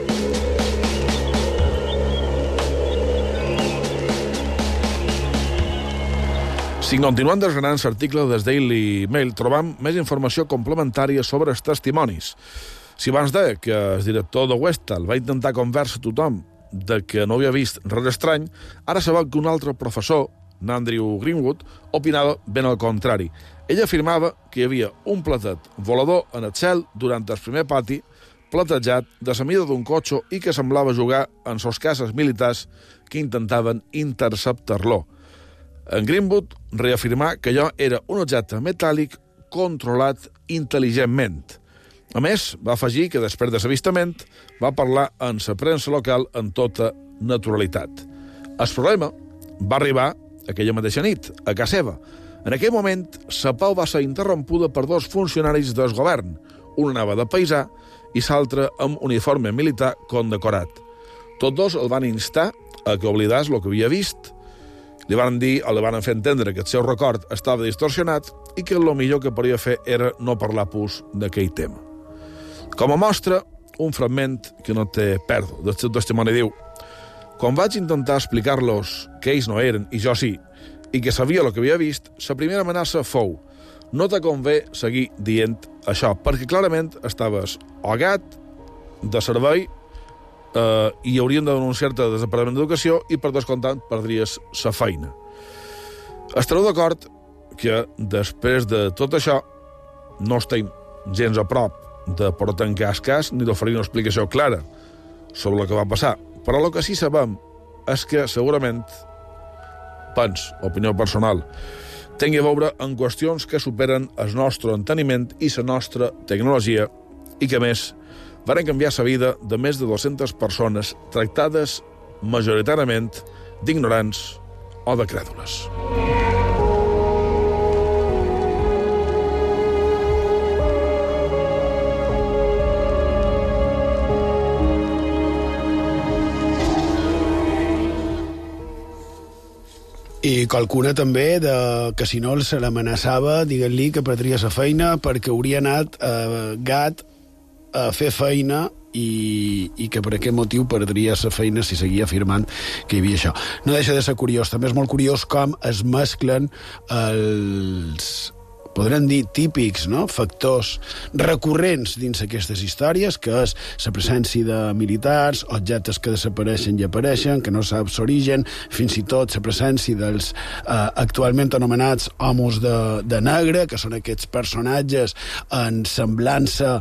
Si continuem desgranant l'article del Daily Mail, trobam més informació complementària sobre els testimonis. Si abans deia que el director de Westall va intentar convèncer tothom de que no havia vist res estrany, ara sabeu que un altre professor, Andrew Greenwood, opinava ben al contrari. Ell afirmava que hi havia un platet volador en el cel durant el primer pati, platejat de la mida d'un cotxe i que semblava jugar en sos cases militars que intentaven interceptar-lo. En Greenwood reafirmà que allò era un objecte metàl·lic controlat intel·ligentment. A més, va afegir que després de l'avistament va parlar en la premsa local en tota naturalitat. El problema va arribar aquella mateixa nit, a casa seva. En aquell moment, la pau va ser interrompuda per dos funcionaris del govern. Un anava de paisà i l'altre amb uniforme militar condecorat. Tots dos el van instar a que oblidés el que havia vist. Li van dir o li van fer entendre que el seu record estava distorsionat i que el millor que podia fer era no parlar pus d'aquell tema. Com a mostra, un fragment que no té pèrdua. Del seu testimoni diu: quan vaig intentar explicar-los que ells no eren, i jo sí, i que sabia el que havia vist, la primera amenaça fou: no te convé seguir dient això, perquè clarament estaves o gat, de servei, eh, i haurien de denunciar-te del Departament d'Educació i, per descomptat, perdries la feina. Estareu d'acord que, després de tot això, no estem gens a prop de portar en cas cas ni d'oferir una explicació clara sobre el que va passar. Però el que sí sabem és que, segurament, pens, opinió personal, tingui a veure en qüestions que superen el nostre enteniment i la nostra tecnologia i que, a més, van canviar la vida de més de dues-centes persones tractades majoritàriament d'ignorants o de crèdules. I qualcuna també de, que si no se l'amenaçava, diguent-li que perdria la feina perquè hauria anat a gat a fer feina i, i que per aquest motiu perdria la feina si seguia afirmant que hi havia això. No deixa de ser curiós. També és molt curiós com es mesclen els, podrem dir, típics, no?, factors recurrents dins aquestes històries, que és la presència de militars, objectes que desapareixen i apareixen, que no saps l'origen, fins i tot la presència dels eh, actualment anomenats homes de, de negre, que són aquests personatges en semblança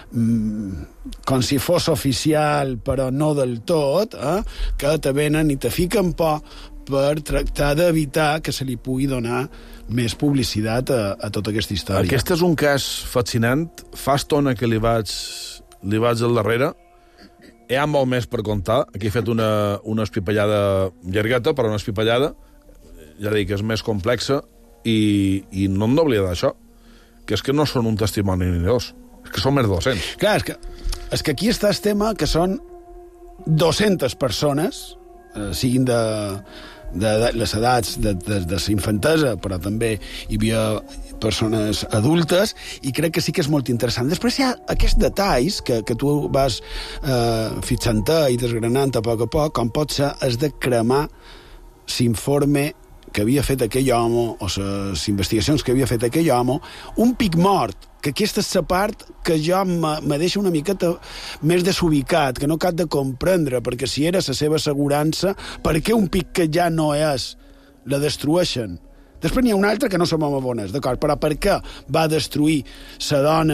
mm, com si fos oficial, però no del tot, eh, que te venen i te fiquen por per tractar d'evitar que se li pugui donar més publicitat a, a tota aquesta història. Aquest és un cas fascinant. Fa estona que li vaig, li vaig al darrere. Hi ha molt més per contar. Aquí he fet una, una espipallada llargueta, però una espipallada, ja dic, és més complexa, i, i no hem d'oblidar d'això, que és que no són un testimoni ni dos, és que són més de dos-cents. Clar, és que, és que aquí està el tema que són dues-centes persones, eh, siguin de, de, de les edats de, de, de la infantesa, però també hi havia persones adultes, i crec que sí que és molt interessant. Després hi ha aquests detalls que, que tu vas eh, fixant-te i desgranant a poc a poc, com pot ser es de cremar l'informe que havia fet aquell home, o les investigacions que havia fet aquell home, un pic mort, que aquesta és la part que jo me, me deixa una miqueta més desubicat, que no cap de comprendre, perquè si era la seva assegurança, per què un pic que ja no és la destrueixen? Després n'hi ha un altre que no som bones, d'acord, però per què va destruir la dona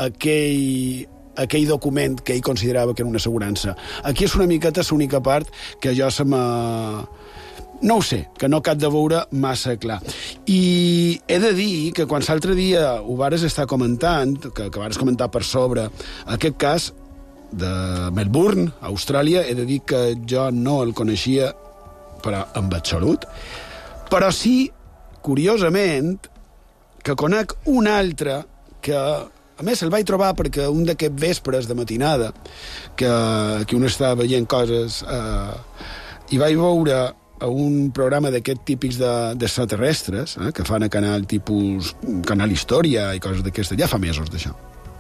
aquell, aquell document que ell considerava que era una assegurança? Aquí és una miqueta l'única part que jo se me... No ho sé, que no cap de veure massa clar. I he de dir que quan l'altre dia ho vares estar comentant, que, que vares comentar per sobre aquest cas de Melbourne, Austràlia, he de dir que jo no el coneixia, però en absolut. Però sí, curiosament, que conec un altre que A més, el vaig trobar perquè un d'aquests vespres de matinada, que, que un estava veient coses, eh, i vaig veure a un programa d'aquests típics d'extraterrestres, eh, que fan a canal tipus Canal Història i coses d'aquestes, ja fa mesos d'això.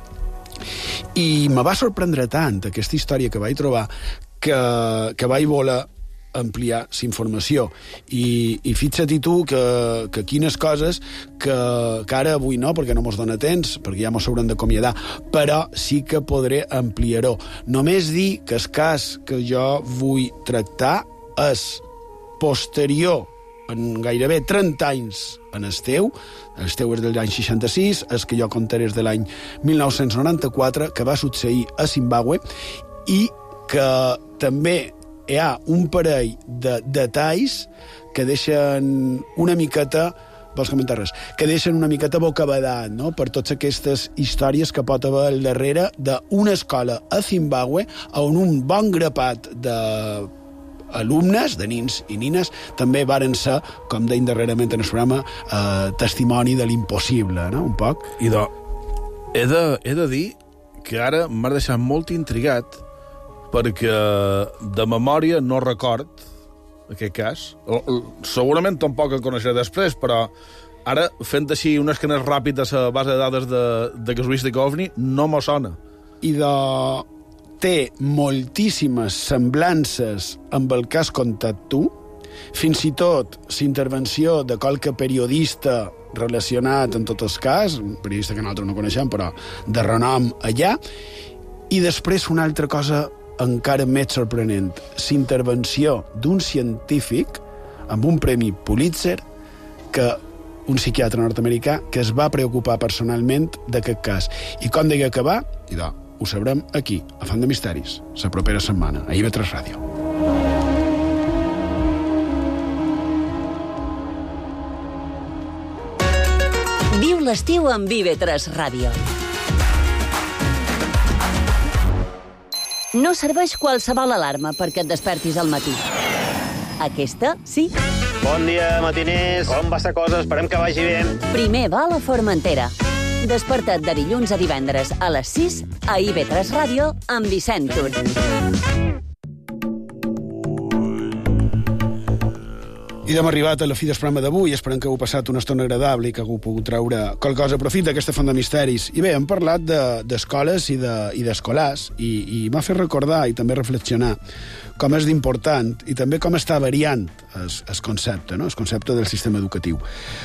I me va sorprendre tant aquesta història que vaig trobar que, que vaig voler ampliar l'informació. I, i fixa't tu que, que quines coses que, que ara avui no, perquè no mos dona temps, perquè ja mos haurem d'acomiadar, però sí que podré ampliar-ho. Només dir que el cas que jo vull tractar és posterior, en gairebé trenta anys en el teu, el teu és de l'any seixanta-sis, el que jo contaré és de l'any mil nou-cents noranta-quatre, que va succeir a Zimbabue, i que també hi ha un parell de detalls que deixen una miqueta, vols comentar res, que deixen una miqueta bocabadat, no?, per totes aquestes històries que pot haver al darrere d'una escola a Zimbabue on un bon grapat de alumnes, de nins i nines, també varen ser, com deien darrerament en el programa, eh, testimoni de l'impossible, no?, un poc. I de, he, de, he de dir que ara m'ha deixat molt intrigat perquè de memòria no record aquest cas. Segurament tampoc el coneixeré després, però ara, fent així un escanner ràpid a la base de dades de, de casuística OVNI, no m'ho sona. I de... té moltíssimes semblances amb el que has contat tu, fins i tot l'intervenció de qualque periodista relacionat en tot el cas, un periodista que nosaltres no coneixem, però de renom allà, i després una altra cosa encara més sorprenent, l'intervenció d'un científic amb un premi Pulitzer, que un psiquiatre nord-americà que es va preocupar personalment d'aquest cas. I com deia que va, idò, ho sabrem aquí, a Font de Misteris, la propera setmana, a I V tres Ràdio. Viu l'estiu amb I V tres Ràdio. No serveix qualsevol alarma perquè et despertis al matí. Aquesta, sí. Bon dia, matiners. Com va la cosa? Esperem que vagi bé. Primer va a la Formentera. Desperta't de dilluns a divendres a les sis a I V tres Ràdio amb Vicent Tur. I hem arribat a la fi del programa d'avui. Esperem que heu passat una estona agradable i que hagueu pogut treure qualque cosa a profit d'aquesta Font de Misteris. I bé, hem parlat d'escoles de, i d'escolars i, i m'ha fet recordar i també reflexionar com és d'important i també com està variant el, el concepte, no? El concepte del sistema educatiu.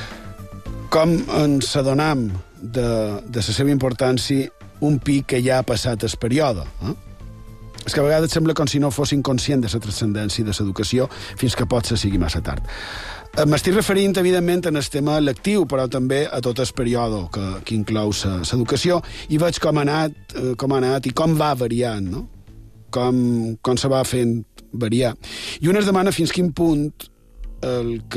Com ens adonam de, de la seva importància un pic que ja ha passat el període. Eh? És que a vegades sembla com si no fossin conscients de la transcendència de l'educació fins que potser sigui massa tard. M'estic referint, evidentment, en el tema lectiu, però també a tot el període que, que inclou l'educació, i veig com ha anat, com ha anat i com va variant, no? Com, com se va fent variar. I un es demana fins quin punt el que...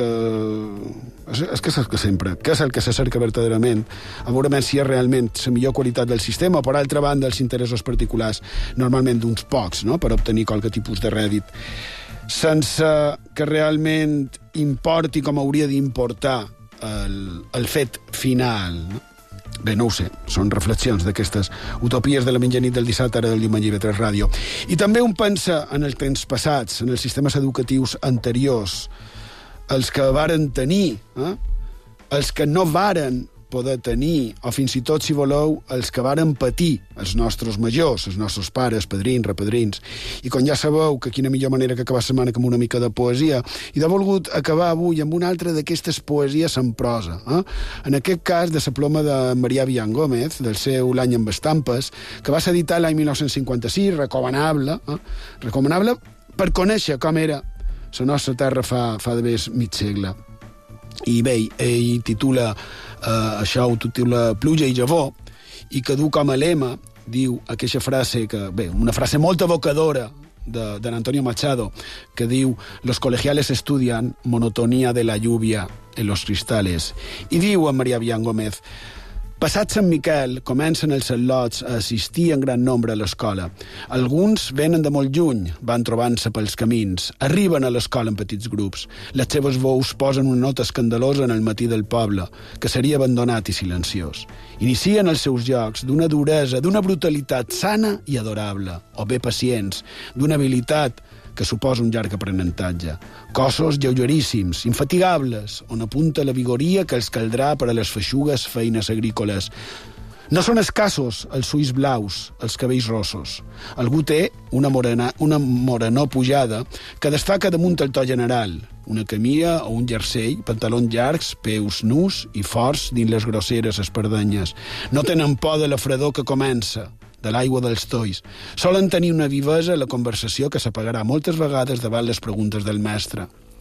És que és el que sempre, que és el que se cerca verdaderament, a veure si és realment la millor qualitat del sistema, per altra banda, els interessos particulars, normalment d'uns pocs, no?, per obtenir qualque tipus de rèdit, sense que realment importi com hauria d'importar el, el fet final, no? Bé, no ho sé, són reflexions d'aquestes utopies de la mitjanit del dissabte, ara del diumenge I V tres Ràdio. I també un pensa en els temps passats, en els sistemes educatius anteriors, els que varen tenir, eh? els que no varen poder tenir, o fins i tot, si voleu, els que varen patir, els nostres majors, els nostres pares, padrins, repadrins. I com ja sabeu que quina millor manera que acabar la setmana amb una mica de poesia, i he volgut acabar avui amb una altra d'aquestes poesies en prosa. Eh? En aquest cas, de la ploma de Marià Bian Gómez, del seu L'any amb estampes, que va ser editat l'any mil nou-cents cinquanta-sis, recomanable, eh? recomanable per conèixer com era la nostra terra fa, fa de més mig segle. I bé, ell titula, eh, això ho titula Pluja i llavor, i que du com a lema, diu aquesta frase, que, bé, una frase molt evocadora de, de Antonio Machado, que diu: los colegiales estudian monotonía de la lluvia en los cristales. I diu a Marià Bian Gómez: Passat Sant Miquel, comencen els al·lots a assistir en gran nombre a l'escola. Alguns venen de molt lluny, van trobant-se pels camins, arriben a l'escola en petits grups. Les seves veus posen una nota escandalosa en el matí del poble, que seria abandonat i silenciós. Inicien els seus jocs d'una duresa, d'una brutalitat sana i adorable, o bé pacients, d'una habilitat que suposa un llarg aprenentatge. Cossos lleugeríssims, infatigables, on apunta la vigoria que els caldrà per a les feixugues feines agrícoles. No són escassos els ulls blaus, els cabells rossos. Algú té una, morena, una morenor pujada que destaca damunt el to general, una camilla o un jersei, pantalons llargs, peus nus i forts dins les grosseres espardenyes. No tenen por de la fredor que comença, de l'aigua dels tois. Solen tenir una vivesa a la conversació que s'apagarà moltes vegades davant les preguntes del mestre.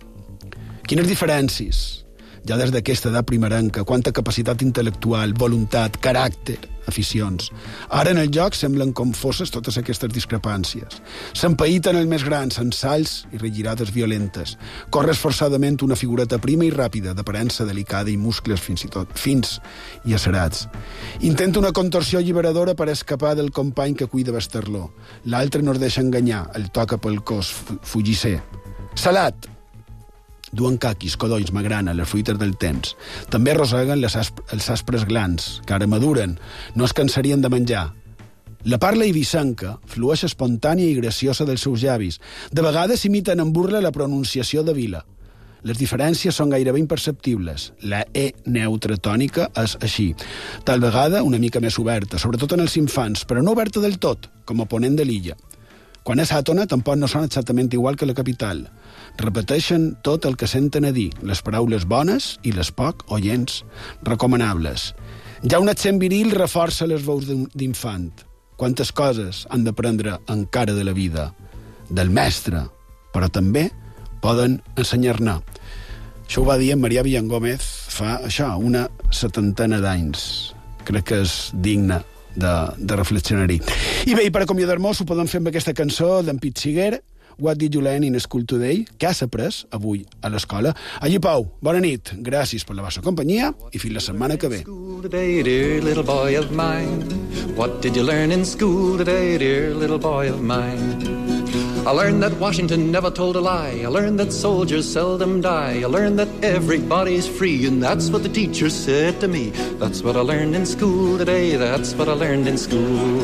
Quines diferències? Ja des d'aquesta edat primerenca, quanta capacitat intel·lectual, voluntat, caràcter, aficions. Ara en el joc semblen confoses totes aquestes discrepàncies. S'empaïten els més grans en salts i regirades violentes. Corre esforçadament una figureta prima i ràpida, d'aparença delicada i muscles fins i tot fins i acerats. Intenta una contorsió alliberadora per escapar del company que cuida vestir-lo. L'altre no es deixa enganyar, el toca pel cos fugisser. Salat! Duen caquis, codolls, magrana, les fruites del temps. També arrosseguen les asp els aspres glans, que ara maduren. No es cansarien de menjar. La parla ibicenca flueix espontània i graciosa dels seus llavis. De vegades imiten en burla la pronunciació de vila. Les diferències són gairebé imperceptibles. La E neutra tònica és així. Tal vegada una mica més oberta, sobretot en els infants, però no oberta del tot, com a ponent de l'illa. Quan és àtona, tampoc no són exactament igual que la capital. Repeteixen tot el que senten a dir, les paraules bones i les poc oients recomanables. Ja un accent viril reforça les veus d'infant. Quantes coses han d'aprendre encara de la vida, del mestre, però també poden ensenyar-ne. Això ho va dir en Marià Villangómez fa, això, una setantena d'anys. Crec que és digne de, de reflexionar-hi. I bé, i per acomiadar-nos ho podem fer amb aquesta cançó d'en Pete Seeger, What Did You Learn in School Today, que has après avui a l'escola. Allí, Pau, bona nit, gràcies per la vostra companyia i fins la setmana que ve. Today, dear little boy of mine, what did you learn in school today, dear little boy of mine? I learned that Washington never told a lie. I learned that soldiers seldom die. I learned that everybody's free, and that's what the teacher said to me. That's what I learned in school today. That's what I learned in school.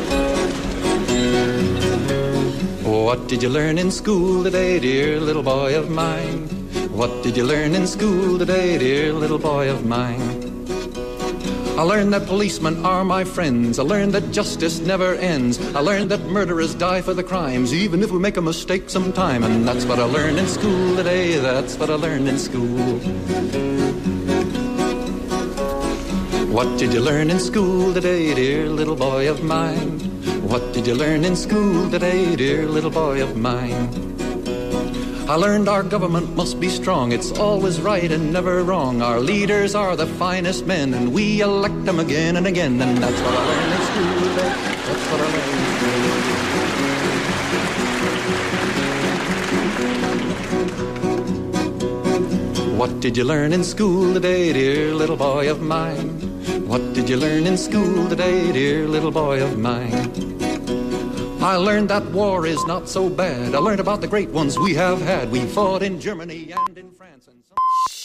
What did you learn in school today, dear little boy of mine? What did you learn in school today, dear little boy of mine? I learned that policemen are my friends. I learned that justice never ends. I learned that murderers die for the crimes, even if we make a mistake sometime. And that's what I learned in school today. That's what I learned in school. What did you learn in school today, dear little boy of mine? What did you learn in school today, dear little boy of mine? I learned our government must be strong. It's always right and never wrong. Our leaders are the finest men, and we elect them again and again. And that's what I learned in school today. That's what I learned in school. What did you learn in school today, dear little boy of mine? What did you learn in school today, dear little boy of mine? I learned that war is not so bad. I learned about the great ones we have had. We fought in Germany and in France and so